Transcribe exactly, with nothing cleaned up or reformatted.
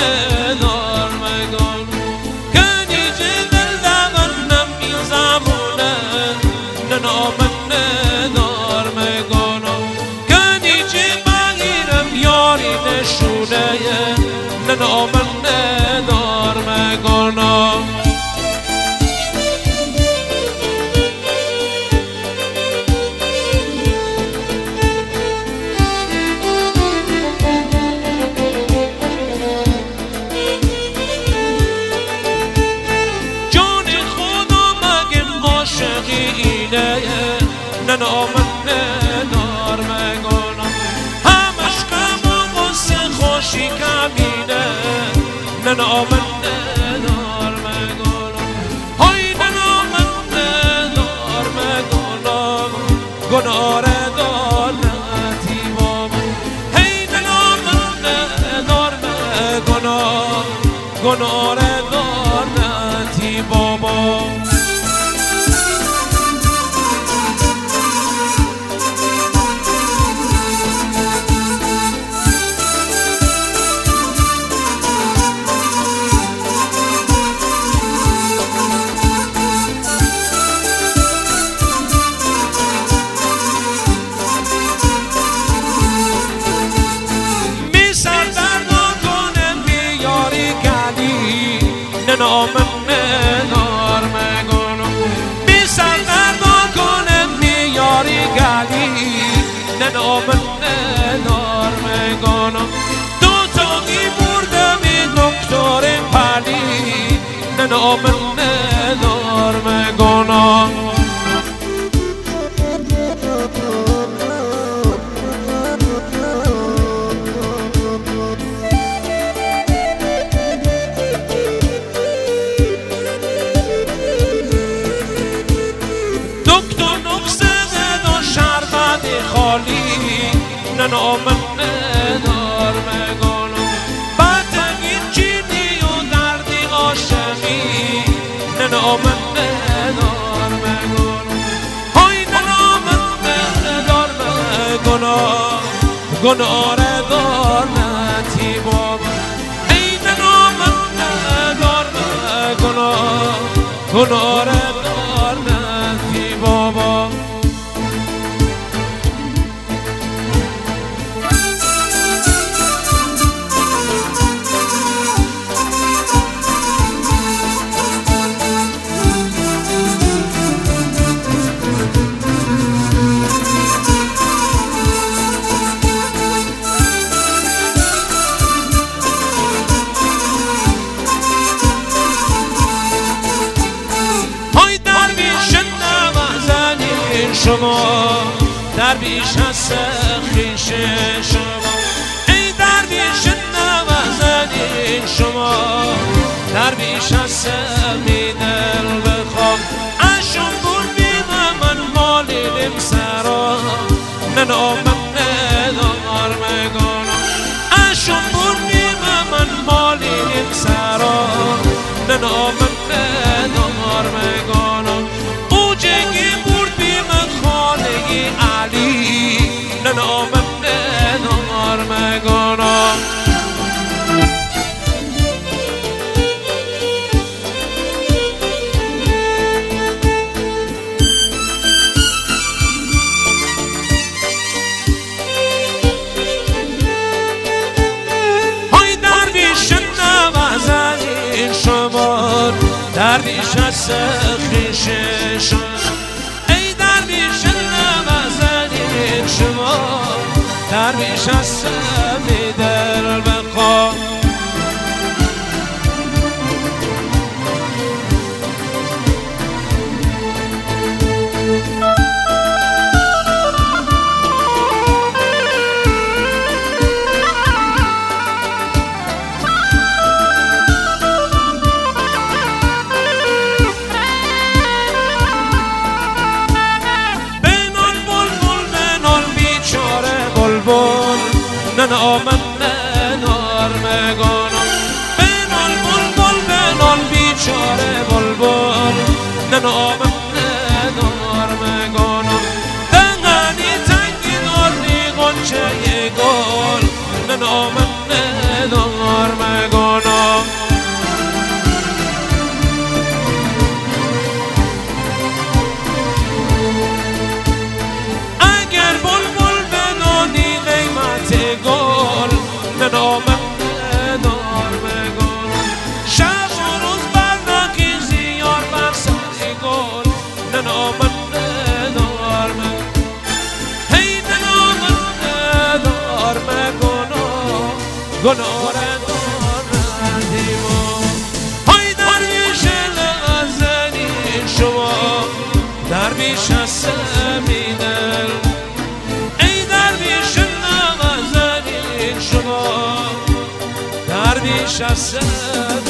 ندار مگان کنی چه دل دبنم این زمونه ننامن ندار مگانم کنی چه بگیرم یاری نشونه ننامن ندار مگانم ننامن ندار مگانم همش غم و غصه خوشی کمینه ننامن ندار مگانم های ننامن ندار مگانم گناه دار نتیبام هی ننامن ندار مگانم گناه دار نتیبام ننامن ندار مگانم بی سر دردا کنم میاری گلی ننامن ندار مگانم دو تاقی بردم دکتر پلی ننامن ندار مگانم ننامن ندار مگانم بدنی چینی و دردی عاشقی ننامن ندار مگانم های ننامن ندار مگانم گناه دار نتیبام ای ننامن ندار مگانم گناه دار نتیبام شما در بیش از خویش شما ای در بیش نوازنین شما در بیش از می دل بخوام اشون بول بیمه من مالی لیم سرا ننامن ندار مگانم اشون بول بیمه من مالی لیم سرا ننامن ندار مگانم او جنگی علی ننامن ندار مگانم های درویش نوازنین شما درویش از خویش شما ای درویش شما در بیش از می دل بخوام ننامم ندار مگل شب و روز برنکیزی یار بر سر گل ننامم ندار مگل هی ننامم ندار مگل گناه ندار ندیما های درویش لازنی شما درویش هستم دل ای درویش لازنی شما درویش هستم